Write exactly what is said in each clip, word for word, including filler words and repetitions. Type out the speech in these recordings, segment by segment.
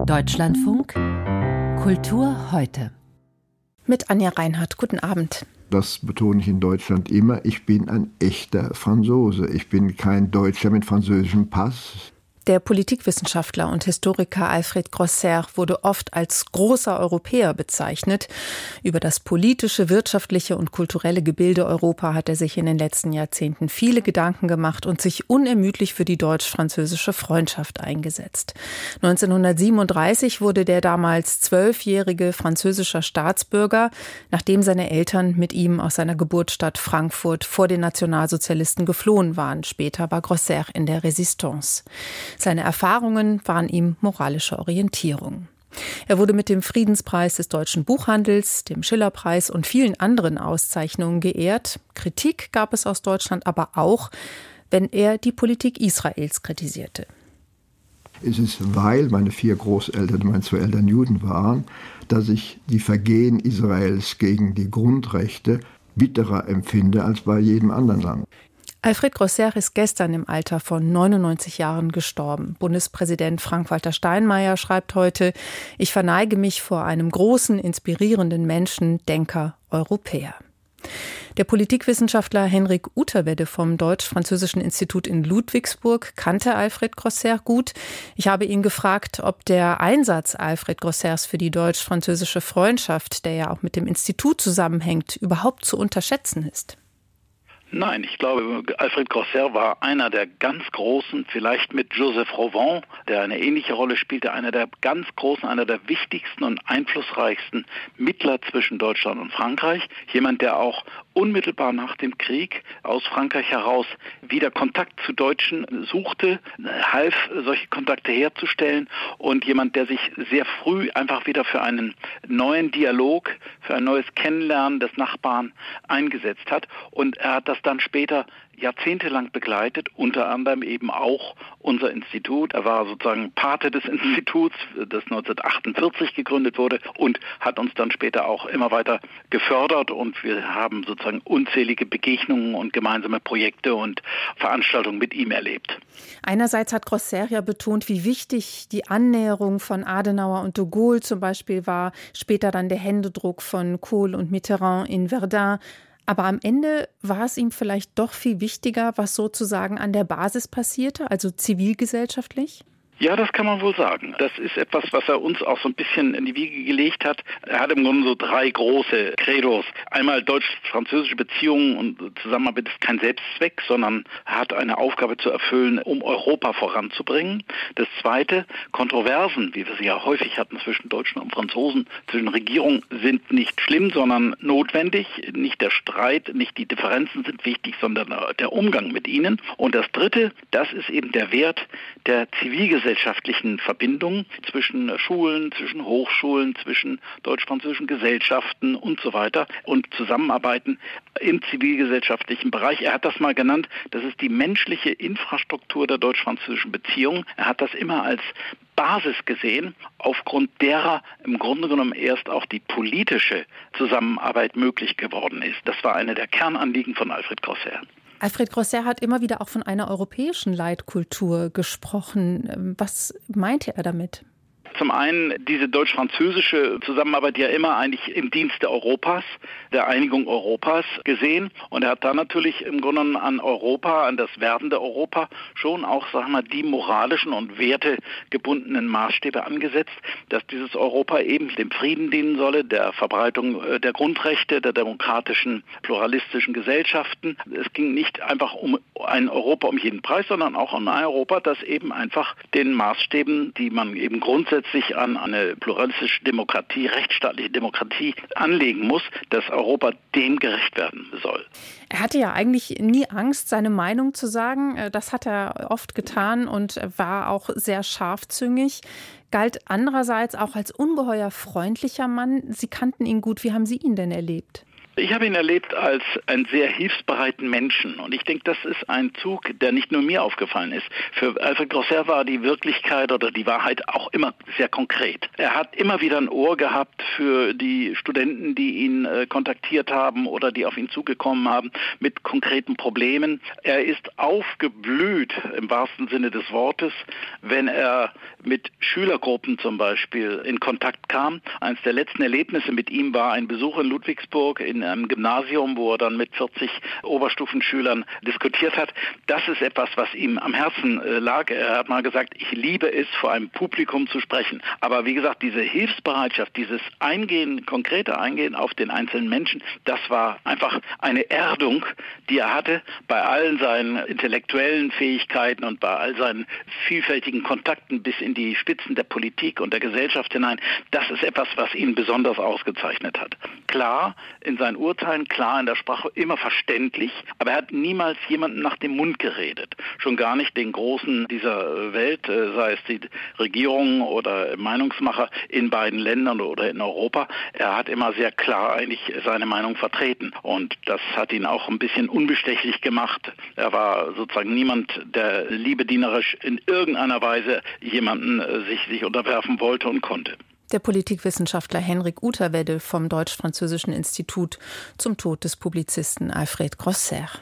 Deutschlandfunk Kultur heute. Mit Anja Reinhardt. Guten Abend. Das betone ich in Deutschland immer. Ich bin ein echter Franzose. Ich bin kein Deutscher mit französischem Pass. Der Politikwissenschaftler und Historiker Alfred Grosserre wurde oft als großer Europäer bezeichnet. Über das politische, wirtschaftliche und kulturelle Gebilde Europa hat er sich in den letzten Jahrzehnten viele Gedanken gemacht und sich unermüdlich für die deutsch-französische Freundschaft eingesetzt. neunzehnhundertsiebenunddreißig wurde der damals zwölfjährige französischer Staatsbürger, nachdem seine Eltern mit ihm aus seiner Geburtsstadt Frankfurt vor den Nationalsozialisten geflohen waren. Später war Grosserre in der Resistance. Seine Erfahrungen waren ihm moralische Orientierung. Er wurde mit dem Friedenspreis des deutschen Buchhandels, dem Schillerpreis und vielen anderen Auszeichnungen geehrt. Kritik gab es aus Deutschland aber auch, wenn er die Politik Israels kritisierte. Es ist, weil meine vier Großeltern, meine zwei Eltern Juden waren, dass ich die Vergehen Israels gegen die Grundrechte bitterer empfinde als bei jedem anderen Land. Alfred Grosserre ist gestern im Alter von neunundneunzig Jahren gestorben. Bundespräsident Frank-Walter Steinmeier schreibt heute: Ich verneige mich vor einem großen, inspirierenden Menschen, Denker, Europäer. Der Politikwissenschaftler Henrik Uterwedde vom Deutsch-Französischen Institut in Ludwigsburg kannte Alfred Grosserre gut. Ich habe ihn gefragt, ob der Einsatz Alfred Grosserres für die deutsch-französische Freundschaft, der ja auch mit dem Institut zusammenhängt, überhaupt zu unterschätzen ist. Nein, ich glaube, Alfred Grosserre war einer der ganz Großen, vielleicht mit Joseph Rowan, der eine ähnliche Rolle spielte, einer der ganz Großen, einer der wichtigsten und einflussreichsten Mittler zwischen Deutschland und Frankreich. Jemand, der auch unmittelbar nach dem Krieg aus Frankreich heraus wieder Kontakt zu Deutschen suchte, half, solche Kontakte herzustellen, und jemand, der sich sehr früh einfach wieder für einen neuen Dialog, für ein neues Kennenlernen des Nachbarn eingesetzt hat. Und er hat das dann später jahrzehntelang begleitet, unter anderem eben auch unser Institut. Er war sozusagen Pate des Instituts, das neunzehnhundertachtundvierzig gegründet wurde, und hat uns dann später auch immer weiter gefördert, und wir haben sozusagen unzählige Begegnungen und gemeinsame Projekte und Veranstaltungen mit ihm erlebt. Einerseits hat Grosserre ja betont, wie wichtig die Annäherung von Adenauer und de Gaulle zum Beispiel war, später dann der Händedruck von Kohl und Mitterrand in Verdun. Aber am Ende war es ihm vielleicht doch viel wichtiger, was sozusagen an der Basis passierte, also zivilgesellschaftlich? Ja, das kann man wohl sagen. Das ist etwas, was er uns auch so ein bisschen in die Wiege gelegt hat. Er hat im Grunde so drei große Credos. Einmal deutsch-französische Beziehungen und Zusammenarbeit ist kein Selbstzweck, sondern hat eine Aufgabe zu erfüllen, um Europa voranzubringen. Das zweite, Kontroversen, wie wir sie ja häufig hatten zwischen Deutschen und Franzosen, zwischen Regierungen, sind nicht schlimm, sondern notwendig. Nicht der Streit, nicht die Differenzen sind wichtig, sondern der Umgang mit ihnen. Und das dritte, das ist eben der Wert der Zivilgesellschaft. Gesellschaftlichen Verbindungen zwischen Schulen, zwischen Hochschulen, zwischen deutsch-französischen Gesellschaften und so weiter und Zusammenarbeiten im zivilgesellschaftlichen Bereich. Er hat das mal genannt, das ist die menschliche Infrastruktur der deutsch-französischen Beziehungen. Er hat das immer als Basis gesehen, aufgrund derer im Grunde genommen erst auch die politische Zusammenarbeit möglich geworden ist. Das war eine der Kernanliegen von Alfred Grosserre. Alfred Grosserre hat immer wieder auch von einer europäischen Leitkultur gesprochen. Was meinte er damit? Zum einen diese deutsch-französische Zusammenarbeit ja immer eigentlich im Dienste Europas, der Einigung Europas gesehen. Und er hat da natürlich im Grunde genommen an Europa, an das werdende Europa schon auch, sagen wir mal, die moralischen und wertegebundenen Maßstäbe angesetzt, dass dieses Europa eben dem Frieden dienen solle, der Verbreitung der Grundrechte, der demokratischen, pluralistischen Gesellschaften. Es ging nicht einfach um ein Europa um jeden Preis, sondern auch um ein Europa, das eben einfach den Maßstäben, die man eben grundsätzlich sich an eine pluralistische Demokratie, rechtsstaatliche Demokratie anlegen muss, dass Europa dem gerecht werden soll. Er hatte ja eigentlich nie Angst, seine Meinung zu sagen. Das hat er oft getan und war auch sehr scharfzüngig. Galt andererseits auch als ungeheuer freundlicher Mann. Sie kannten ihn gut. Wie haben Sie ihn denn erlebt? Ich habe ihn erlebt als einen sehr hilfsbereiten Menschen und ich denke, das ist ein Zug, der nicht nur mir aufgefallen ist. Für Alfred Grosserre war die Wirklichkeit oder die Wahrheit auch immer sehr konkret. Er hat immer wieder ein Ohr gehabt für die Studenten, die ihn äh, kontaktiert haben oder die auf ihn zugekommen haben mit konkreten Problemen. Er ist aufgeblüht im wahrsten Sinne des Wortes, wenn er mit Schülergruppen zum Beispiel in Kontakt kam. Eines der letzten Erlebnisse mit ihm war ein Besuch in Ludwigsburg in einem Gymnasium, wo er dann mit vierzig Oberstufenschülern diskutiert hat. Das ist etwas, was ihm am Herzen äh, lag. Er hat mal gesagt, ich liebe es, vor einem Publikum zu sprechen. Aber wie gesagt, diese Hilfsbereitschaft, dieses Eingehen, konkrete Eingehen auf den einzelnen Menschen, das war einfach eine Erdung, die er hatte bei allen seinen intellektuellen Fähigkeiten und bei all seinen vielfältigen Kontakten bis in die Spitzen der Politik und der Gesellschaft hinein. Das ist etwas, was ihn besonders ausgezeichnet hat. Klar in seinen Urteilen, klar in der Sprache, immer verständlich, aber er hat niemals jemanden nach dem Mund geredet. Schon gar nicht den Großen dieser Welt, sei es die Regierungen oder Meinungsmacher in beiden Ländern oder in Europa. Er hat immer sehr klar eigentlich seine Meinung vertreten und das hat ihn auch ein bisschen unbestechlich gemacht. Er war sozusagen niemand, der liebedienerisch in irgendeiner Weise jemanden sich, sich unterwerfen wollte und konnte. Der Politikwissenschaftler Henrik Uterwedde vom Deutsch-Französischen Institut zum Tod des Publizisten Alfred Grosserre.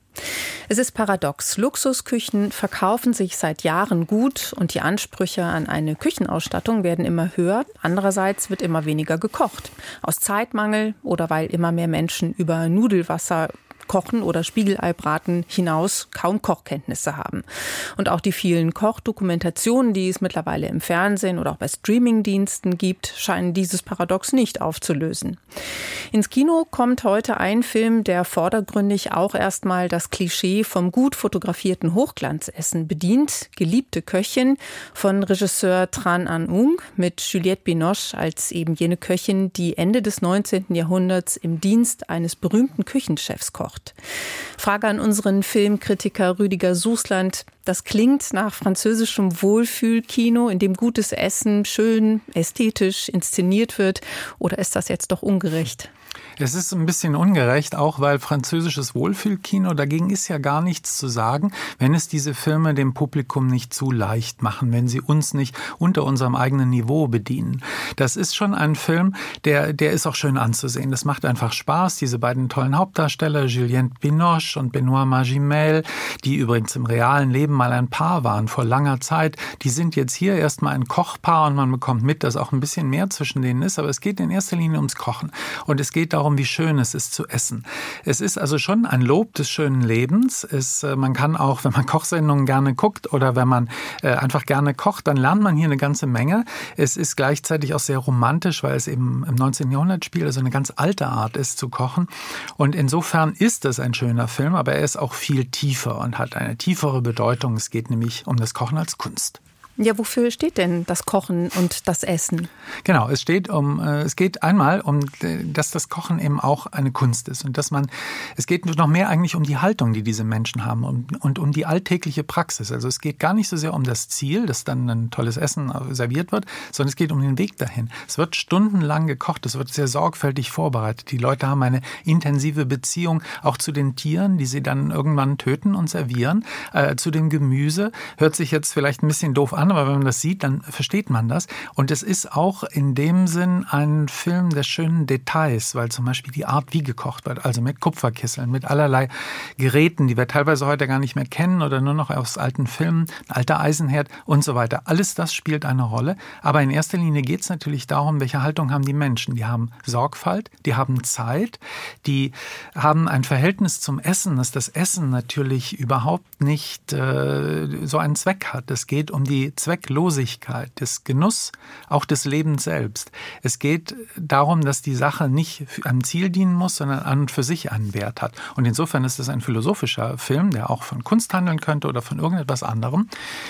Es ist paradox. Luxusküchen verkaufen sich seit Jahren gut und die Ansprüche an eine Küchenausstattung werden immer höher. Andererseits wird immer weniger gekocht. Aus Zeitmangel oder weil immer mehr Menschen über Nudelwasser Kochen oder Spiegeleibraten hinaus kaum Kochkenntnisse haben. Und auch die vielen Kochdokumentationen, die es mittlerweile im Fernsehen oder auch bei Streamingdiensten gibt, scheinen dieses Paradox nicht aufzulösen. Ins Kino kommt heute ein Film, der vordergründig auch erstmal das Klischee vom gut fotografierten Hochglanzessen bedient. Geliebte Köchin von Regisseur Tran Anh Ung mit Juliette Binoche als eben jene Köchin, die Ende des neunzehnten Jahrhunderts im Dienst eines berühmten Küchenchefs kocht. Frage an unseren Filmkritiker Rüdiger Sußland. Das klingt nach französischem Wohlfühlkino, in dem gutes Essen schön ästhetisch inszeniert wird. Oder ist das jetzt doch ungerecht? Es ist ein bisschen ungerecht, auch weil französisches Wohlfühlkino, dagegen ist ja gar nichts zu sagen, wenn es diese Filme dem Publikum nicht zu leicht machen, wenn sie uns nicht unter unserem eigenen Niveau bedienen. Das ist schon ein Film, der, der ist auch schön anzusehen. Das macht einfach Spaß. Diese beiden tollen Hauptdarsteller, Juliette Binoche und Benoît Magimel, die übrigens im realen Leben mal ein Paar waren vor langer Zeit, die sind jetzt hier erstmal ein Kochpaar und man bekommt mit, dass auch ein bisschen mehr zwischen denen ist, aber es geht in erster Linie ums Kochen und es geht darum, wie schön es ist zu essen. Es ist also schon ein Lob des schönen Lebens. Es, man kann auch, wenn man Kochsendungen gerne guckt oder wenn man äh, einfach gerne kocht, dann lernt man hier eine ganze Menge. Es ist gleichzeitig auch sehr romantisch, weil es eben im neunzehnten Jahrhundert spielt, also eine ganz alte Art ist zu kochen. Und insofern ist es ein schöner Film, aber er ist auch viel tiefer und hat eine tiefere Bedeutung. Es geht nämlich um das Kochen als Kunst. Ja, wofür steht denn das Kochen und das Essen? Genau, es steht um, es geht einmal um, dass das Kochen eben auch eine Kunst ist und dass man, es geht noch mehr eigentlich um die Haltung, die diese Menschen haben und, und um die alltägliche Praxis. Also es geht gar nicht so sehr um das Ziel, dass dann ein tolles Essen serviert wird, sondern es geht um den Weg dahin. Es wird stundenlang gekocht, es wird sehr sorgfältig vorbereitet. Die Leute haben eine intensive Beziehung auch zu den Tieren, die sie dann irgendwann töten und servieren, äh, zu dem Gemüse. Hört sich jetzt vielleicht ein bisschen doof an, aber wenn man das sieht, dann versteht man das. Und es ist auch in dem Sinn ein Film der schönen Details, weil zum Beispiel die Art, wie gekocht wird, also mit Kupferkesseln, mit allerlei Geräten, die wir teilweise heute gar nicht mehr kennen oder nur noch aus alten Filmen, ein alter Eisenherd und so weiter. Alles das spielt eine Rolle. Aber in erster Linie geht es natürlich darum, welche Haltung haben die Menschen. Die haben Sorgfalt, die haben Zeit, die haben ein Verhältnis zum Essen, dass das Essen natürlich überhaupt nicht äh, so einen Zweck hat. Es geht um die Zwecklosigkeit des Genuss, auch des Lebens selbst. Es geht darum, dass die Sache nicht einem Ziel dienen muss, sondern an und für sich einen Wert hat. Und insofern ist es ein philosophischer Film, der auch von Kunst handeln könnte oder von irgendetwas anderem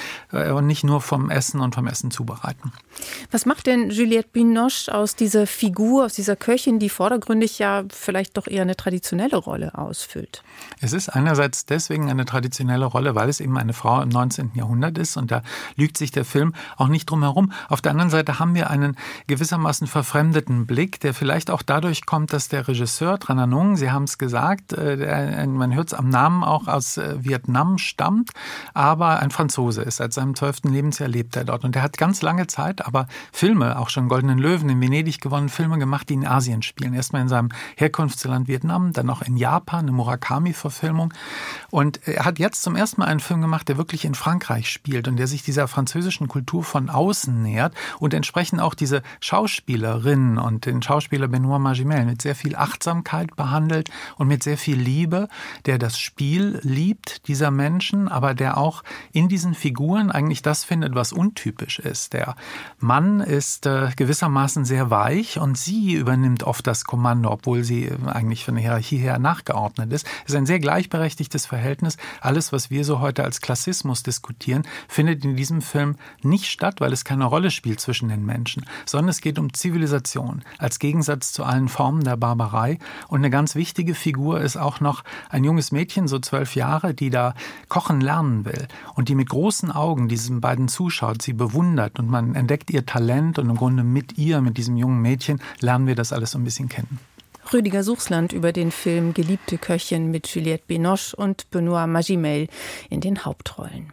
und nicht nur vom Essen und vom Essen zubereiten. Was macht denn Juliette Binoche aus dieser Figur, aus dieser Köchin, die vordergründig ja vielleicht doch eher eine traditionelle Rolle ausfüllt? Es ist einerseits deswegen eine traditionelle Rolle, weil es eben eine Frau im neunzehnten Jahrhundert ist und da lügt bewegt sich der Film auch nicht drum herum. Auf der anderen Seite haben wir einen gewissermaßen verfremdeten Blick, der vielleicht auch dadurch kommt, dass der Regisseur Tran Anh Nung, Sie haben es gesagt, der, man hört es am Namen, auch aus Vietnam stammt, aber ein Franzose ist. Seit seinem zwölften Lebensjahr lebt er dort. Und er hat ganz lange Zeit aber Filme, auch schon Goldenen Löwen in Venedig gewonnen, Filme gemacht, die in Asien spielen. Erstmal in seinem Herkunftsland Vietnam, dann noch in Japan, eine Murakami-Verfilmung. Und er hat jetzt zum ersten Mal einen Film gemacht, der wirklich in Frankreich spielt und der sich dieser französischen Kultur von außen nähert und entsprechend auch diese Schauspielerin und den Schauspieler Benoît Magimel mit sehr viel Achtsamkeit behandelt und mit sehr viel Liebe, der das Spiel liebt, dieser Menschen, aber der auch in diesen Figuren eigentlich das findet, was untypisch ist. Der Mann ist äh, gewissermaßen sehr weich und sie übernimmt oft das Kommando, obwohl sie eigentlich von der Hierarchie her nachgeordnet ist. Es ist ein sehr gleichberechtigtes Verhältnis. Alles, was wir so heute als Klassismus diskutieren, findet in diesem Film nicht statt, weil es keine Rolle spielt zwischen den Menschen, sondern es geht um Zivilisation als Gegensatz zu allen Formen der Barbarei. Und eine ganz wichtige Figur ist auch noch ein junges Mädchen, so zwölf Jahre, die da kochen lernen will und die mit großen Augen diesen beiden zuschaut, sie bewundert und man entdeckt ihr Talent und im Grunde mit ihr, mit diesem jungen Mädchen, lernen wir das alles so ein bisschen kennen. Rüdiger Suchsland über den Film Geliebte Köchin mit Juliette Binoche und Benoît Magimel in den Hauptrollen.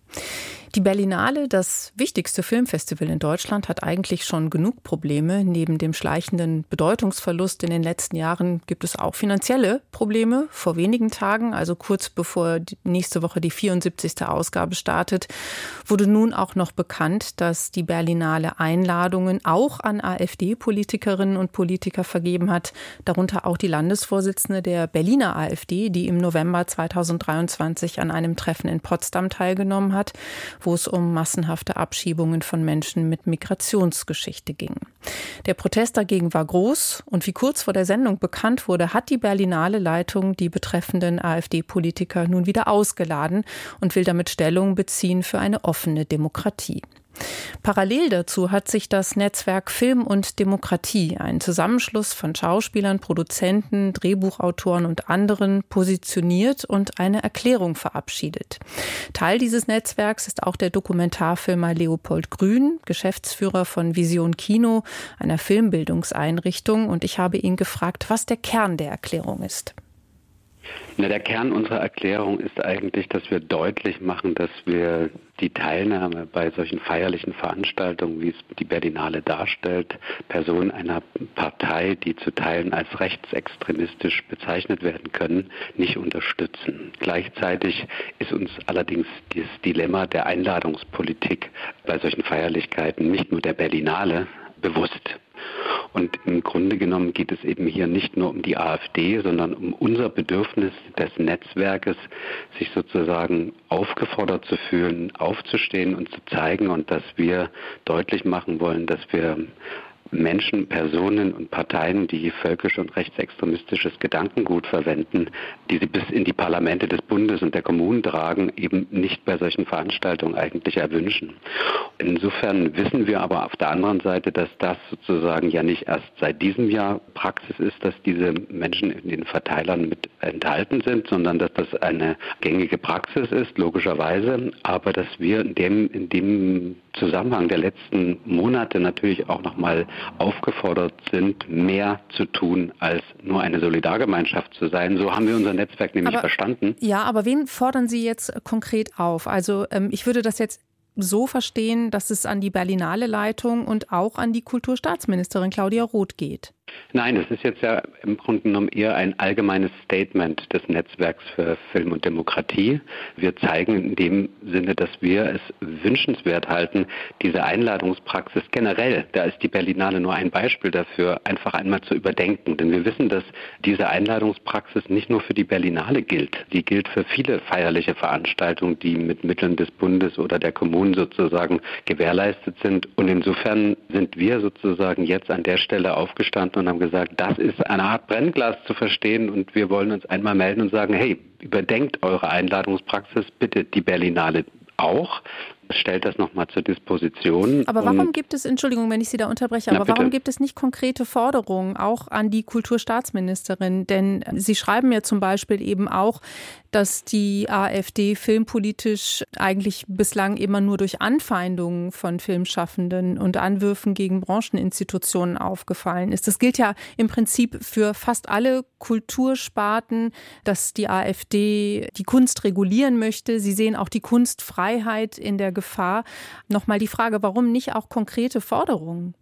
Die Berlinale, das wichtigste Filmfestival in Deutschland, hat eigentlich schon genug Probleme. Neben dem schleichenden Bedeutungsverlust in den letzten Jahren gibt es auch finanzielle Probleme. Vor wenigen Tagen, also kurz bevor nächste Woche die vierundsiebzigste Ausgabe startet, wurde nun auch noch bekannt, dass die Berlinale Einladungen auch an AfD-Politikerinnen und Politiker vergeben hat, darunter auch die Landesvorsitzende der Berliner AfD, die im November zweitausenddreiundzwanzig an einem Treffen in Potsdam teilgenommen hat, wo es um massenhafte Abschiebungen von Menschen mit Migrationsgeschichte ging. Der Protest dagegen war groß und wie kurz vor der Sendung bekannt wurde, hat die Berlinale Leitung die betreffenden AfD-Politiker nun wieder ausgeladen und will damit Stellung beziehen für eine offene Demokratie. Parallel dazu hat sich das Netzwerk Film und Demokratie, ein Zusammenschluss von Schauspielern, Produzenten, Drehbuchautoren und anderen, positioniert und eine Erklärung verabschiedet. Teil dieses Netzwerks ist auch der Dokumentarfilmer Leopold Grün, Geschäftsführer von Vision Kino, einer Filmbildungseinrichtung. Und ich habe ihn gefragt, was der Kern der Erklärung ist. Na, der Kern unserer Erklärung ist eigentlich, dass wir deutlich machen, dass wir die Teilnahme bei solchen feierlichen Veranstaltungen, wie es die Berlinale darstellt, Personen einer Partei, die zu Teilen als rechtsextremistisch bezeichnet werden können, nicht unterstützen. Gleichzeitig ist uns allerdings das Dilemma der Einladungspolitik bei solchen Feierlichkeiten, nicht nur der Berlinale, bewusst. Und im Grunde genommen geht es eben hier nicht nur um die AfD, sondern um unser Bedürfnis des Netzwerkes, sich sozusagen aufgefordert zu fühlen, aufzustehen und zu zeigen und dass wir deutlich machen wollen, dass wir Menschen, Personen und Parteien, die völkisch und rechtsextremistisches Gedankengut verwenden, die sie bis in die Parlamente des Bundes und der Kommunen tragen, eben nicht bei solchen Veranstaltungen eigentlich erwünschen. Insofern wissen wir aber auf der anderen Seite, dass das sozusagen ja nicht erst seit diesem Jahr Praxis ist, dass diese Menschen in den Verteilern mit enthalten sind, sondern dass das eine gängige Praxis ist, logischerweise, aber dass wir in dem, in dem Zusammenhang der letzten Monate natürlich auch nochmal aufgefordert sind, mehr zu tun, als nur eine Solidargemeinschaft zu sein. So haben wir unser Netzwerk nämlich aber, verstanden. Ja, aber wen fordern Sie jetzt konkret auf? Also ähm, ich würde das jetzt so verstehen, dass es an die Berlinale Leitung und auch an die Kulturstaatsministerin Claudia Roth geht. Nein, es ist jetzt ja im Grunde genommen eher ein allgemeines Statement des Netzwerks für Film und Demokratie. Wir zeigen in dem Sinne, dass wir es wünschenswert halten, diese Einladungspraxis generell, da ist die Berlinale nur ein Beispiel dafür, einfach einmal zu überdenken. Denn wir wissen, dass diese Einladungspraxis nicht nur für die Berlinale gilt. Die gilt für viele feierliche Veranstaltungen, die mit Mitteln des Bundes oder der Kommunen sozusagen gewährleistet sind. Und insofern sind wir sozusagen jetzt an der Stelle aufgestanden und haben gesagt, das ist eine Art Brennglas zu verstehen und wir wollen uns einmal melden und sagen, hey, überdenkt eure Einladungspraxis, bitte die Berlinale auch. Stellt das nochmal zur Disposition. Aber warum gibt es, Entschuldigung, wenn ich Sie da unterbreche, aber warum gibt es nicht konkrete Forderungen auch an die Kulturstaatsministerin? Denn Sie schreiben ja zum Beispiel eben auch, dass die AfD filmpolitisch eigentlich bislang immer nur durch Anfeindungen von Filmschaffenden und Anwürfen gegen Brancheninstitutionen aufgefallen ist. Das gilt ja im Prinzip für fast alle Kultursparten, dass die AfD die Kunst regulieren möchte. Sie sehen auch die Kunstfreiheit in der Gefahr. Nochmal die Frage, warum nicht auch konkrete Forderungen?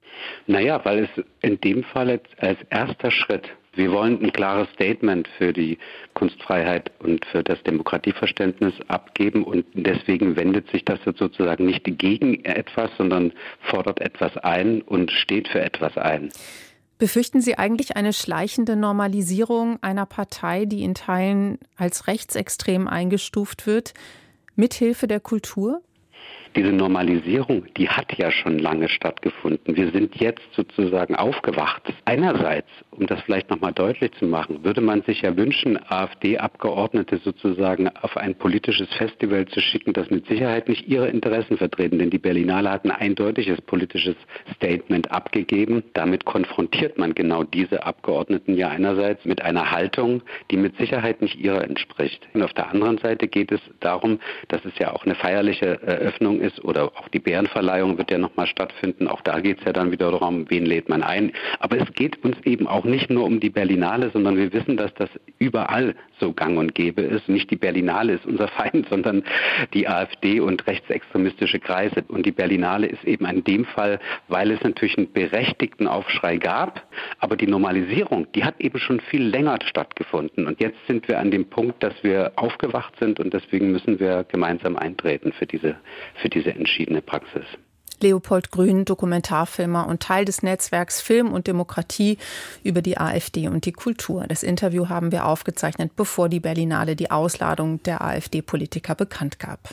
Naja, weil es in dem Fall als erster Schritt, wir wollen ein klares Statement für die Kunstfreiheit und für das Demokratieverständnis abgeben und deswegen wendet sich das jetzt sozusagen nicht gegen etwas, sondern fordert etwas ein und steht für etwas ein. Befürchten Sie eigentlich eine schleichende Normalisierung einer Partei, die in Teilen als rechtsextrem eingestuft wird, mithilfe der Kultur? Diese Normalisierung, die hat ja schon lange stattgefunden. Wir sind jetzt sozusagen aufgewacht. Einerseits, um das vielleicht nochmal deutlich zu machen, würde man sich ja wünschen, AfD-Abgeordnete sozusagen auf ein politisches Festival zu schicken, das mit Sicherheit nicht ihre Interessen vertreten. Denn die Berlinale hat ein eindeutiges politisches Statement abgegeben. Damit konfrontiert man genau diese Abgeordneten ja einerseits mit einer Haltung, die mit Sicherheit nicht ihrer entspricht. Und auf der anderen Seite geht es darum, dass es ja auch eine feierliche Eröffnung ist oder auch die Bärenverleihung wird ja nochmal stattfinden. Auch da geht es ja dann wieder darum, wen lädt man ein. Aber es geht uns eben auch nicht nur um die Berlinale, sondern wir wissen, dass das überall so gang und gäbe ist. Nicht die Berlinale ist unser Feind, sondern die AfD und rechtsextremistische Kreise. Und die Berlinale ist eben in dem Fall, weil es natürlich einen berechtigten Aufschrei gab, aber die Normalisierung, die hat eben schon viel länger stattgefunden. Und jetzt sind wir an dem Punkt, dass wir aufgewacht sind und deswegen müssen wir gemeinsam eintreten für diese, für diese entschiedene Praxis. Leopold Grün, Dokumentarfilmer und Teil des Netzwerks Film und Demokratie über die AfD und die Kultur. Das Interview haben wir aufgezeichnet, bevor die Berlinale die Ausladung der AfD-Politiker bekannt gab.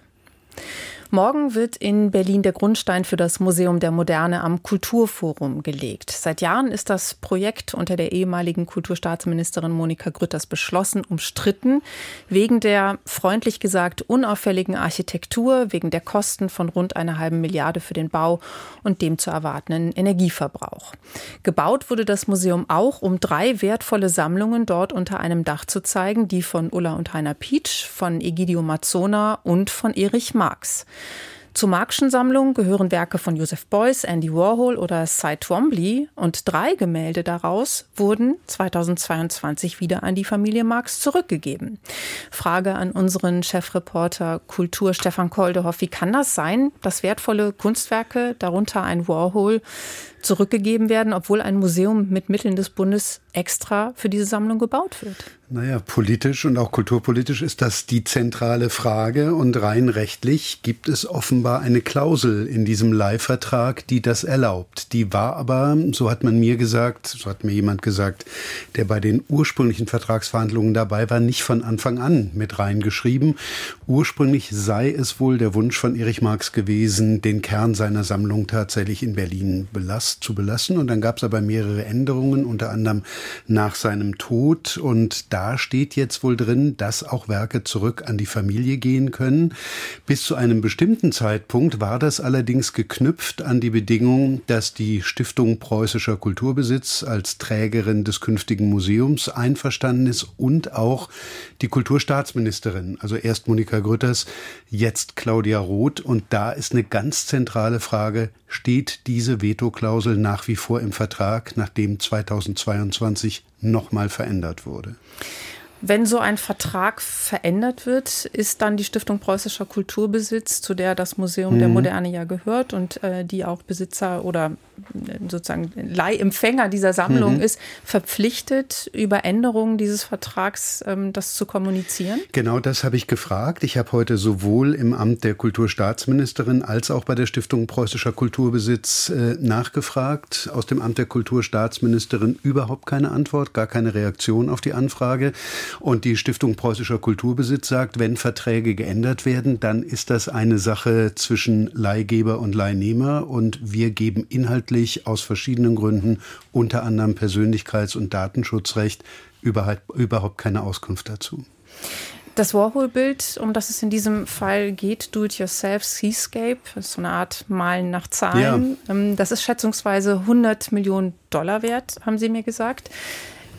Morgen wird in Berlin der Grundstein für das Museum der Moderne am Kulturforum gelegt. Seit Jahren ist das Projekt unter der ehemaligen Kulturstaatsministerin Monika Grütters beschlossen, umstritten, wegen der, freundlich gesagt, unauffälligen Architektur, wegen der Kosten von rund einer halben Milliarde für den Bau und dem zu erwartenden Energieverbrauch. Gebaut wurde das Museum auch, um drei wertvolle Sammlungen dort unter einem Dach zu zeigen, die von Ulla und Heiner Pietsch, von Egidio Mazzona und von Erich Marx. Zur Marxschen Sammlung gehören Werke von Joseph Beuys, Andy Warhol oder Cy Twombly und drei Gemälde daraus wurden zweitausendzweiundzwanzig wieder an die Familie Marx zurückgegeben. Frage an unseren Chefreporter Kultur Stefan Koldehoff: Wie kann das sein, dass wertvolle Kunstwerke, darunter ein Warhol, zurückgegeben werden, obwohl ein Museum mit Mitteln des Bundes extra für diese Sammlung gebaut wird? Naja, politisch und auch kulturpolitisch ist das die zentrale Frage und rein rechtlich gibt es offenbar eine Klausel in diesem Leihvertrag, die das erlaubt. Die war aber, so hat man mir gesagt, so hat mir jemand gesagt, der bei den ursprünglichen Vertragsverhandlungen dabei war, nicht von Anfang an mit reingeschrieben. Ursprünglich sei es wohl der Wunsch von Erich Marx gewesen, den Kern seiner Sammlung tatsächlich in Berlin belast, zu belassen. Und dann gab es aber mehrere Änderungen, unter anderem nach seinem Tod. Und da steht jetzt wohl drin, dass auch Werke zurück an die Familie gehen können. Bis zu einem bestimmten Zeitpunkt war das allerdings geknüpft an die Bedingung, dass die Stiftung Preußischer Kulturbesitz als Trägerin des künftigen Museums einverstanden ist und auch die Kulturstaatsministerin, also erst Monika Grütters, jetzt Claudia Roth. Und da ist eine ganz zentrale Frage: Steht diese Vetoklausel nach wie vor im Vertrag, nachdem zweitausendzweiundzwanzig nochmal verändert wurde? Wenn so ein Vertrag verändert wird, ist dann die Stiftung Preußischer Kulturbesitz, zu der das Museum mhm. der Moderne ja gehört und äh, die auch Besitzer oder sozusagen Leihempfänger dieser Sammlung mhm. ist, verpflichtet, über Änderungen dieses Vertrags ähm, das zu kommunizieren? Genau das habe ich gefragt. Ich habe heute sowohl im Amt der Kulturstaatsministerin als auch bei der Stiftung Preußischer Kulturbesitz äh, nachgefragt. Aus dem Amt der Kulturstaatsministerin überhaupt keine Antwort, gar keine Reaktion auf die Anfrage. Und die Stiftung Preußischer Kulturbesitz sagt, wenn Verträge geändert werden, dann ist das eine Sache zwischen Leihgeber und Leihnehmer und wir geben inhaltlich aus verschiedenen Gründen, unter anderem Persönlichkeits- und Datenschutzrecht, überhaupt, überhaupt keine Auskunft dazu. Das Warhol-Bild, um das es in diesem Fall geht, Do-it-yourself Seascape, das ist so eine Art Malen nach Zahlen. Ja. Das ist schätzungsweise hundert Millionen Dollar wert, haben Sie mir gesagt.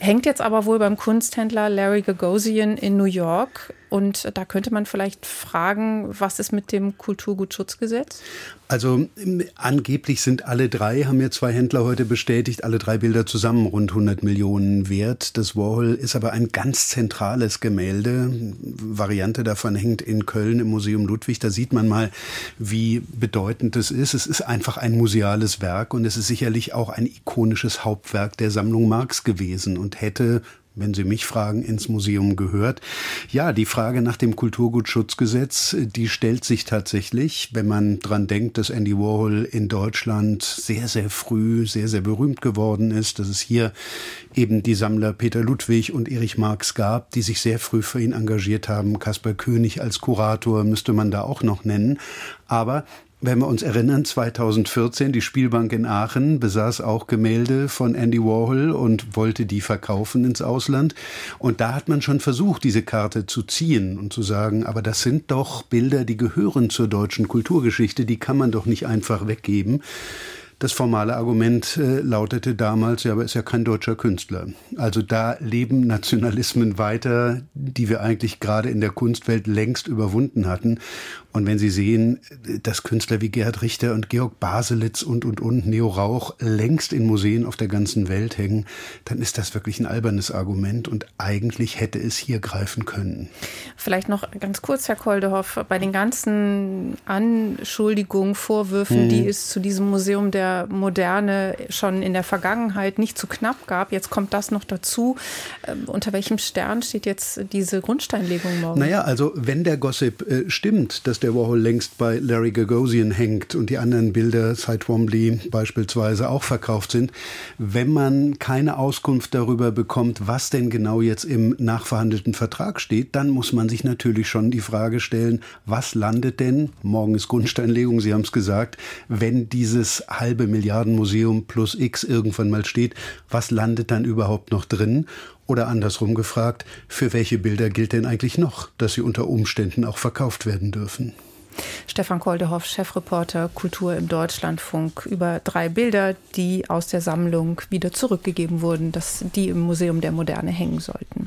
Hängt jetzt aber wohl beim Kunsthändler Larry Gagosian in New York. Und da könnte man vielleicht fragen, was ist mit dem Kulturgutschutzgesetz? Also angeblich sind alle drei, haben mir zwei Händler heute bestätigt, alle drei Bilder zusammen rund hundert Millionen wert. Das Warhol ist aber ein ganz zentrales Gemälde. Variante davon hängt in Köln im Museum Ludwig. Da sieht man mal, wie bedeutend es ist. Es ist einfach ein museales Werk und es ist sicherlich auch ein ikonisches Hauptwerk der Sammlung Marx gewesen und hätte, wenn Sie mich fragen, ins Museum gehört. Ja, die Frage nach dem Kulturgutschutzgesetz, die stellt sich tatsächlich, wenn man dran denkt, dass Andy Warhol in Deutschland sehr, sehr früh, sehr, sehr berühmt geworden ist, dass es hier eben die Sammler Peter Ludwig und Erich Marx gab, die sich sehr früh für ihn engagiert haben. Kaspar König als Kurator müsste man da auch noch nennen. Aber wenn wir uns erinnern, zweitausendvierzehn, die Spielbank in Aachen besaß auch Gemälde von Andy Warhol und wollte die verkaufen ins Ausland. Und da hat man schon versucht, diese Karte zu ziehen und zu sagen, aber das sind doch Bilder, die gehören zur deutschen Kulturgeschichte, die kann man doch nicht einfach weggeben. Das formale Argument äh, lautete damals, ja, aber ist ja kein deutscher Künstler. Also da leben Nationalismen weiter, die wir eigentlich gerade in der Kunstwelt längst überwunden hatten. Und wenn Sie sehen, dass Künstler wie Gerhard Richter und Georg Baselitz und, und, und, Neo Rauch längst in Museen auf der ganzen Welt hängen, dann ist das wirklich ein albernes Argument und eigentlich hätte es hier greifen können. Vielleicht noch ganz kurz, Herr Koldehoff, bei den ganzen Anschuldigungen, Vorwürfen, hm. die es zu diesem Museum der Moderne schon in der Vergangenheit nicht zu knapp gab, jetzt kommt das noch dazu. Ähm, unter welchem Stern steht jetzt diese Grundsteinlegung morgen? Naja, also wenn der Gossip äh, stimmt, dass der Warhol längst bei Larry Gagosian hängt und die anderen Bilder, Cy Twombly beispielsweise, auch verkauft sind. Wenn man keine Auskunft darüber bekommt, was denn genau jetzt im nachverhandelten Vertrag steht, dann muss man sich natürlich schon die Frage stellen, was landet denn, morgen ist Grundsteinlegung, Sie haben es gesagt, wenn dieses halbe Milliardenmuseum plus X irgendwann mal steht, was landet dann überhaupt noch drin? Oder andersrum gefragt, für welche Bilder gilt denn eigentlich noch, dass sie unter Umständen auch verkauft werden dürfen? Stefan Koldehoff, Chefreporter Kultur im Deutschlandfunk, über drei Bilder, die aus der Sammlung wieder zurückgegeben wurden, dass die im Museum der Moderne hängen sollten.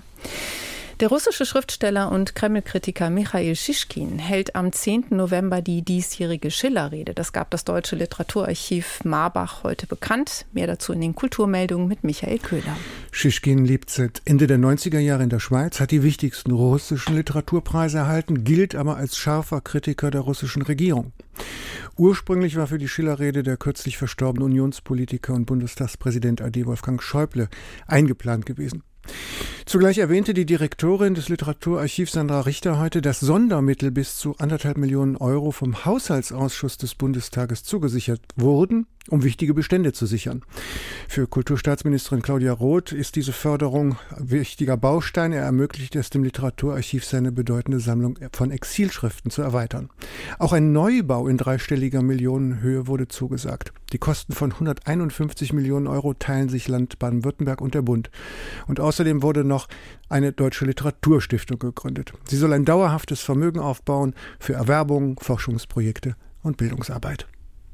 Der russische Schriftsteller und Kreml-Kritiker Michail Schischkin hält am zehnten November die diesjährige Schiller-Rede. Das gab das Deutsche Literaturarchiv Marbach heute bekannt. Mehr dazu in den Kulturmeldungen mit Michael Köhler. Schischkin lebt seit Ende der neunziger Jahre in der Schweiz, hat die wichtigsten russischen Literaturpreise erhalten, gilt aber als scharfer Kritiker der russischen Regierung. Ursprünglich war für die Schiller-Rede der kürzlich verstorbene Unionspolitiker und Bundestagspräsident A D Wolfgang Schäuble eingeplant gewesen. Zugleich erwähnte die Direktorin des Literaturarchivs Sandra Richter heute, dass Sondermittel bis zu anderthalb Millionen Euro vom Haushaltsausschuss des Bundestages zugesichert wurden, um wichtige Bestände zu sichern. Für Kulturstaatsministerin Claudia Roth ist diese Förderung ein wichtiger Baustein. Er ermöglicht es dem Literaturarchiv, seine bedeutende Sammlung von Exilschriften zu erweitern. Auch ein Neubau in dreistelliger Millionenhöhe wurde zugesagt. Die Kosten von hunderteinundfünfzig Millionen Euro teilen sich Land Baden-Württemberg und der Bund. Und außerdem wurde noch eine deutsche Literaturstiftung gegründet. Sie soll ein dauerhaftes Vermögen aufbauen für Erwerbungen, Forschungsprojekte und Bildungsarbeit.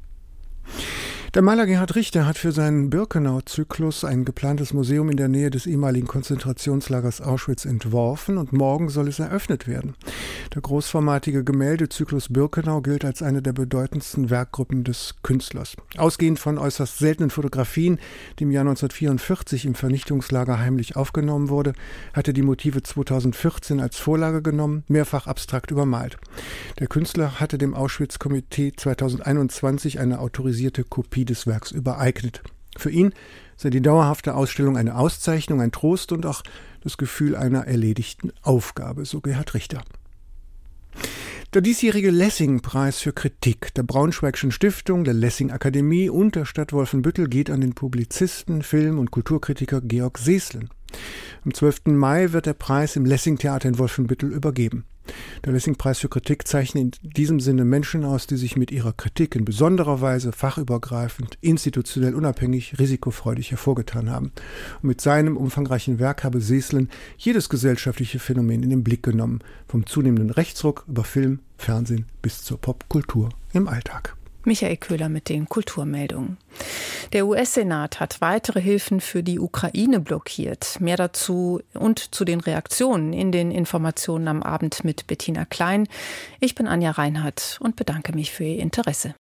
Der Maler Gerhard Richter hat für seinen Birkenau-Zyklus ein geplantes Museum in der Nähe des ehemaligen Konzentrationslagers Auschwitz entworfen und morgen soll es eröffnet werden. Der großformatige Gemäldezyklus Birkenau gilt als eine der bedeutendsten Werkgruppen des Künstlers. Ausgehend von äußerst seltenen Fotografien, die im Jahr neunzehnhundertvierundvierzig im Vernichtungslager heimlich aufgenommen wurde, hat er die Motive zweitausendvierzehn als Vorlage genommen, mehrfach abstrakt übermalt. Der Künstler hatte dem Auschwitz-Komitee zweitausendeinundzwanzig eine autorisierte Kopie des Werks übereignet. Für ihn sei die dauerhafte Ausstellung eine Auszeichnung, ein Trost und auch das Gefühl einer erledigten Aufgabe, so Gerhard Richter. Der diesjährige Lessing-Preis für Kritik der Braunschweigischen Stiftung, der Lessing-Akademie und der Stadt Wolfenbüttel geht an den Publizisten, Film- und Kulturkritiker Georg Seeslen. Am zwölften Mai wird der Preis im Lessing-Theater in Wolfenbüttel übergeben. Der Lessing-Preis für Kritik zeichnet in diesem Sinne Menschen aus, die sich mit ihrer Kritik in besonderer Weise fachübergreifend, institutionell unabhängig, risikofreudig hervorgetan haben. Und mit seinem umfangreichen Werk habe Seeslen jedes gesellschaftliche Phänomen in den Blick genommen, vom zunehmenden Rechtsruck über Film, Fernsehen bis zur Popkultur im Alltag. Michael Köhler mit den Kulturmeldungen. Der U S-Senat hat weitere Hilfen für die Ukraine blockiert. Mehr dazu und zu den Reaktionen in den Informationen am Abend mit Bettina Klein. Ich bin Anja Reinhardt und bedanke mich für Ihr Interesse.